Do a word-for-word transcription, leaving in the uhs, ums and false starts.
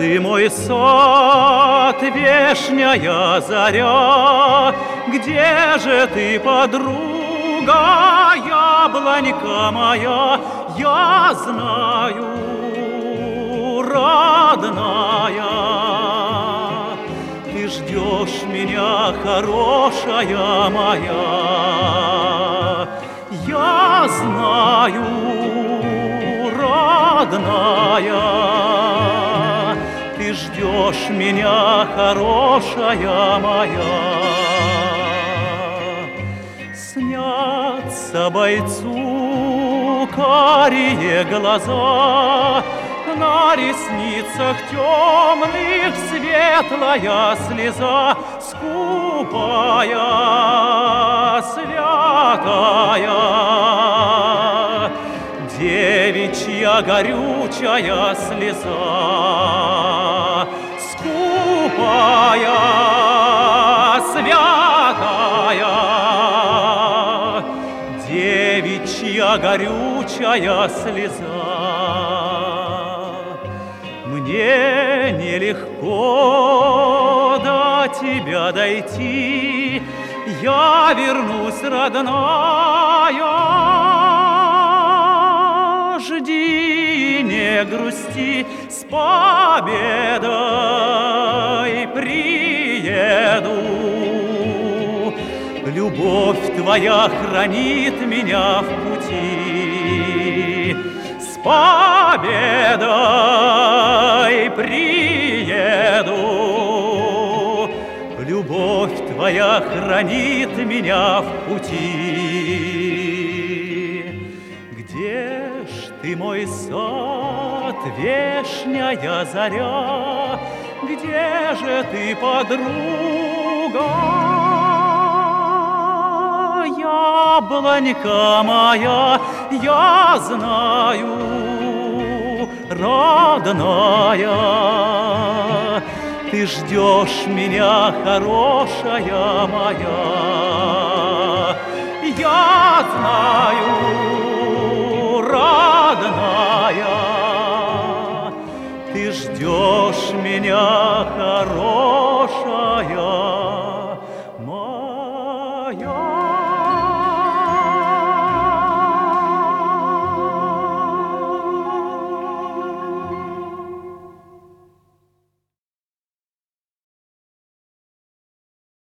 ты, мой сад, вешняя заря? Где же ты, подруга, яблонька моя? Я знаю, родная, ты ждешь меня, хорошая моя. Я знаю, родная, ты ждешь меня, хорошая моя. Снятся бойцу карие глаза, на ресницах темных светлая слеза, скупая, святая, девичья горючая слеза, скупая, святая, девичья горючая слеза. Мне нелегко до тебя дойти, я вернусь, родная. Жди, не грусти, с победой приеду. Любовь твоя хранит меня в пути. С победой приеду. Любовь твоя хранит меня в пути. Где ж ты, мой сад, вешняя заря? Где же ты, подруга, яблонька моя? Я знаю, родная, ты ждешь меня, хорошая моя. Я знаю, родная, ты ждешь меня, хорошая.